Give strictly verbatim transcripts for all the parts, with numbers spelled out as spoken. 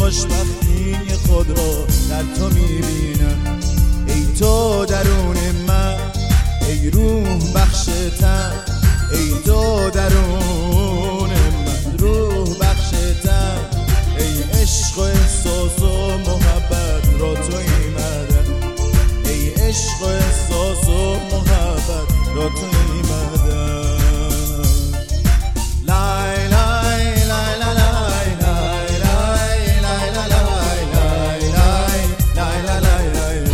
خوشبختی خود را در تو میبینم. ای تو درون من، ای روح بخش تن، ای تو درون من، روح بخش تن، ای عشق و احساس و محبت را تو ایمدن، ای عشق و احساس و محبت را تو ایمدن. لای لای لای لای لای لای لای لای لای لای لای لای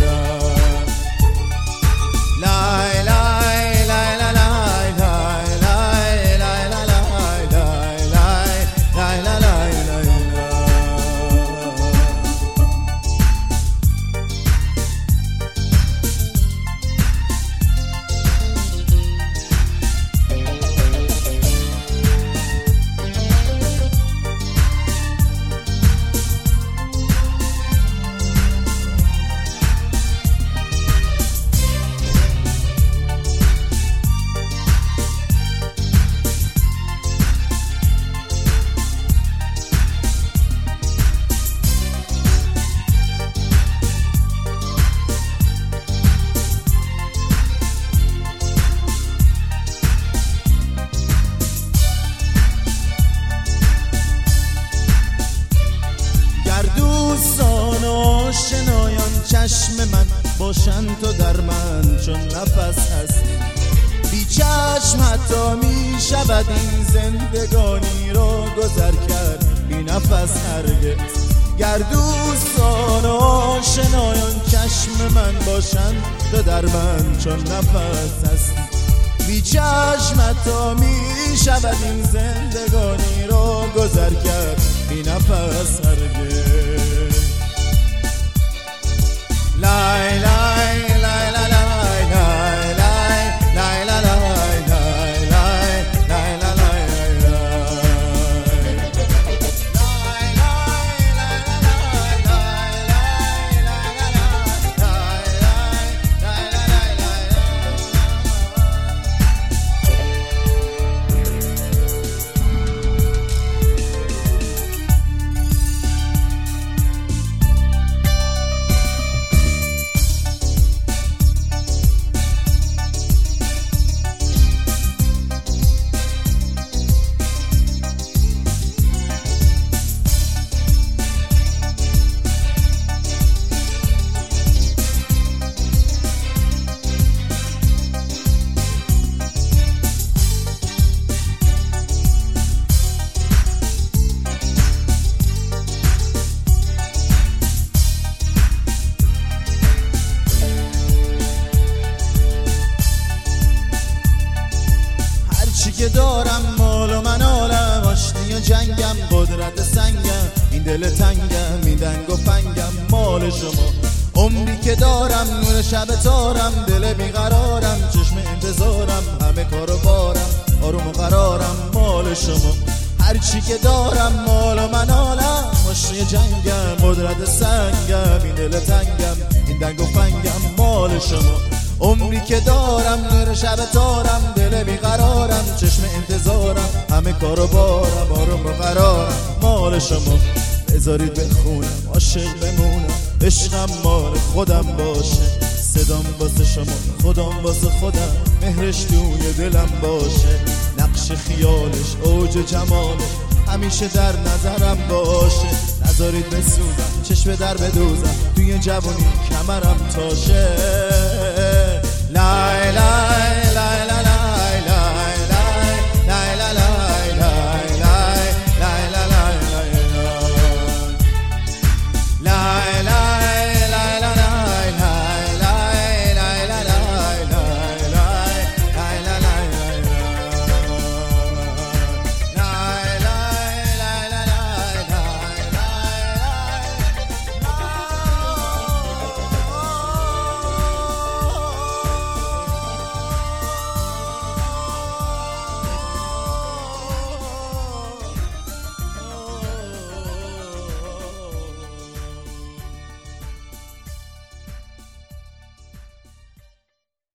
دوستان و آشنایان چشم من باشن تو در من چون نفس هستی. بی چشم حتی می شود این زندگانی را گذر کرد بی نفس هرگز. گر دوستان و آشنایان چشم من باشن تو در من چون نفس هستی. بی چشم حتی می شود این زندگانی را گذر کرد بی نفس هرگز. لای لای لای لای لای لای لای لای لای لای لای لای که دارم مال و منالم، آشتی و جنگم، قدرت سنگم، این دل تنگم، این دنگ و فنگم مال شما. عمری که دارم نور شب تارم، دل بیقرارم، چشم انتظارم، همه کارو بارم، آروم و قرارم مال شما. هرچی که دارم مال و منالم، آشتی و جنگم، قدرت سنگم، این دل تنگم، این دنگ و فنگم مال شما. عمری که دارم نور شب تارم، دل بیقرارم، چشم انتظارم، همه کارو بارم، آروم و قرارم مال شما. بذارید بخونم عاشق بمونم، عشقم مال خودم باشه، صدام واسه شما، خودم واسه خودم، مهرش توی دلم باشه. نقش خیالش اوج جمالش همیشه در نظرم باشه. نذارید بسوزم چشم در بدوزم، توی جوانی کمرم تاشه. لای لای